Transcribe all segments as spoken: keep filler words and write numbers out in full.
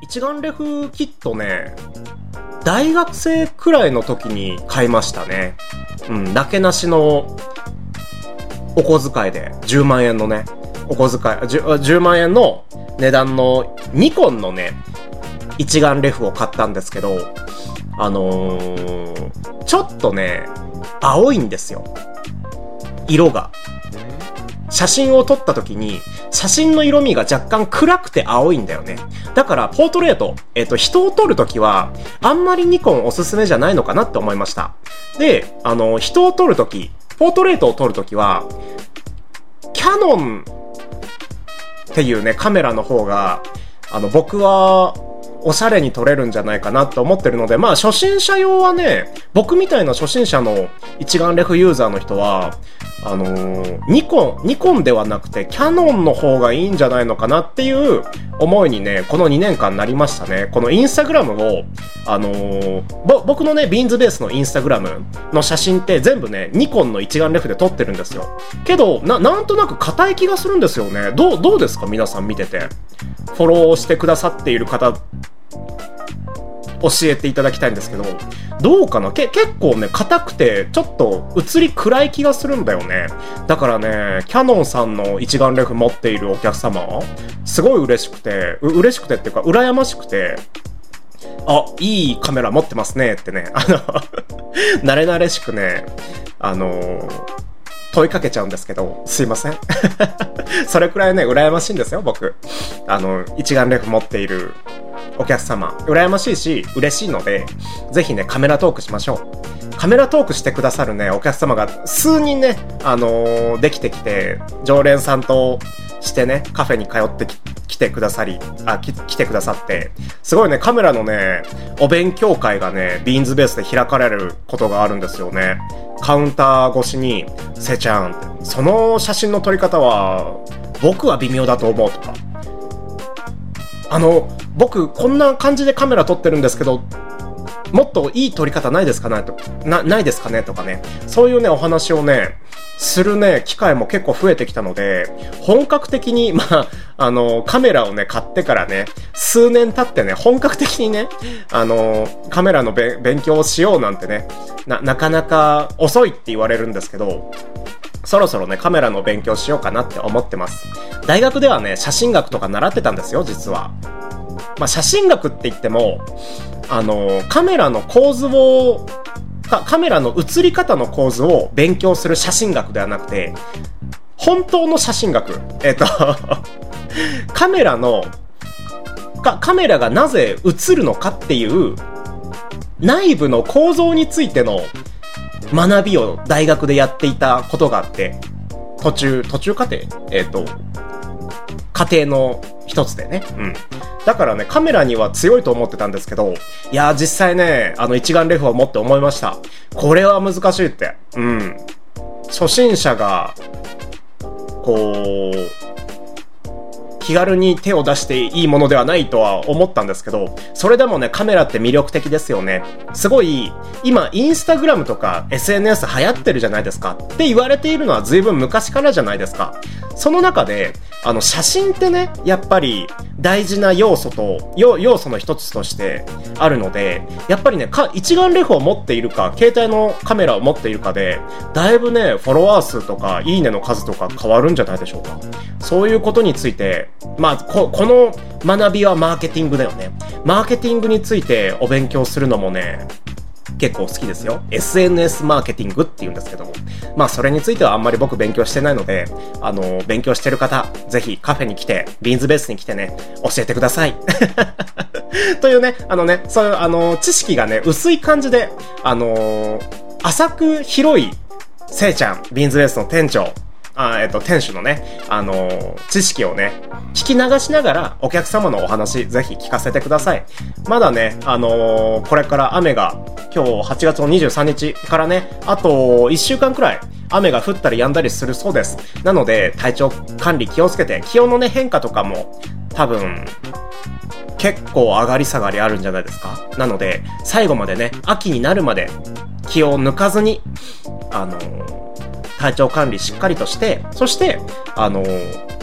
一眼レフキットね、大学生くらいの時に買いましたね。うん、だけなしのお小遣いでじゅうまんえんのね、お小遣い、10, じゅうまんえんの値段のニコンのね、一眼レフを買ったんですけど、あのー、ちょっとね、青いんですよ。色が。写真を撮った時に、写真の色味が若干暗くて青いんだよね。だから、ポートレート、えっと、人を撮る時は、あんまりニコンおすすめじゃないのかなって思いました。で、あの、人を撮る時、ポートレートを撮る時は、キャノンっていうね、カメラの方が、あの、僕は、おしゃれに撮れるんじゃないかなと思ってるので、まあ初心者用はね、僕みたいな初心者の一眼レフユーザーの人は、あのー、ニコン、ニコンではなくてキャノンの方がいいんじゃないのかなっていう思いにね、このにねんかんなりましたね。このインスタグラムを、あのー、ぼ、僕のね、ビーンズベースのインスタグラムの写真って全部ね、ニコンの一眼レフで撮ってるんですよ。けど、な、なんとなく硬い気がするんですよね。どう、どうですか皆さん見てて。フォローしてくださっている方、教えていただきたいんですけど、どうかなけ結構ね、硬くて、ちょっと映り暗い気がするんだよね。だからね、キャノンさんの一眼レフ持っているお客様、すごい嬉しくて、う嬉しくてっていうか、羨ましくて、あ、いいカメラ持ってますねってね、あの、慣れ慣れしくね、あの、問いかけちゃうんですけど、すいません。それくらいね、羨ましいんですよ、僕。あの、一眼レフ持っているお客様、羨ましいし嬉しいので、ぜひねカメラトークしましょう。カメラトークしてくださるねお客様が数人ね、あのー、できてきて、常連さんとしてねカフェに通ってき来てくださりあき来てくださって、すごいねカメラのねお勉強会がねビーンズベースで開かれることがあるんですよね。カウンター越しにせちゃんって、その写真の撮り方は僕は微妙だと思うとか、あの僕こんな感じでカメラ撮ってるんですけど、もっといい撮り方ないですかねとなないですかねとかね、そういうねお話をねするね機会も結構増えてきたので、本格的にまああのカメラをね買ってからね数年経ってね本格的にねあのカメラのべ勉強をしようなんてね な, なかなか遅いって言われるんですけど、そろそろねカメラの勉強しようかなって思ってます。大学ではね写真学とか習ってたんですよ実は。まあ写真学って言ってもあのカメラの構図をかカメラの写り方の構図を勉強する写真学ではなくて、本当の写真学、えっとカメラのかカメラがなぜ写るのかっていう内部の構造についての学びを大学でやっていたことがあって、途中途中過程えっと過程の一つでね、うん。だからね、カメラには強いと思ってたんですけど、いやー実際ね、あの一眼レフを持って思いました。これは難しいって。うん。初心者が、こう、気軽に手を出していいものではないとは思ったんですけど、それでもね、カメラって魅力的ですよね。すごい、今、インスタグラムとか エスエヌエス 流行ってるじゃないですかって言われているのは随分昔からじゃないですか。その中で、あの、写真ってね、やっぱり大事な要素と、要素の一つとしてあるので、やっぱりね、か一眼レフを持っているか、携帯のカメラを持っているかで、だいぶね、フォロワー数とか、いいねの数とか変わるんじゃないでしょうか。そういうことについて、まあ、こ、この学びはマーケティングだよね。マーケティングについてお勉強するのもね、結構好きですよ。エスエヌエス マーケティングって言うんですけども。まあ、それについてはあんまり僕勉強してないので、あの、勉強してる方、ぜひカフェに来て、ビーンズベースに来てね、教えてください。というね、あのね、そういう、あの、知識がね、薄い感じで、あの、浅く広い、せいちゃん、ビーンズベースの店長、あえっと、店主のね、あのー、知識をね、聞き流しながらお客様のお話、ぜひ聞かせてください。まだね、あのー、これから雨が、今日はちがつのにじゅうさんにちからね、あといっしゅうかんくらい、雨が降ったり止んだりするそうです。なので、体調管理気をつけて、気温のね、変化とかも、多分、結構上がり下がりあるんじゃないですか。なので、最後までね、秋になるまで、気を抜かずに、あのー、体調管理しっかりとして、そして、あのー、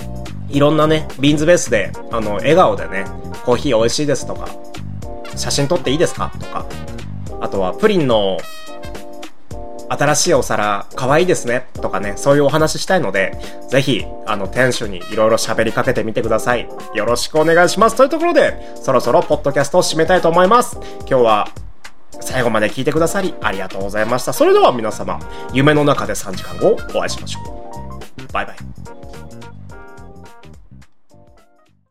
いろんなね、ビーンズベースで、あの、笑顔でね、コーヒー美味しいですとか、写真撮っていいですかとか、あとはプリンの新しいお皿可愛いですねとかね、そういうお話したいので、ぜひ、あの、店主にいろいろ喋りかけてみてください。よろしくお願いします。というところで、そろそろポッドキャストを締めたいと思います。今日は、最後まで聞いてくださり、ありがとうございました。それでは皆様、夢の中でさんじかんごお会いしましょう。バイバイ。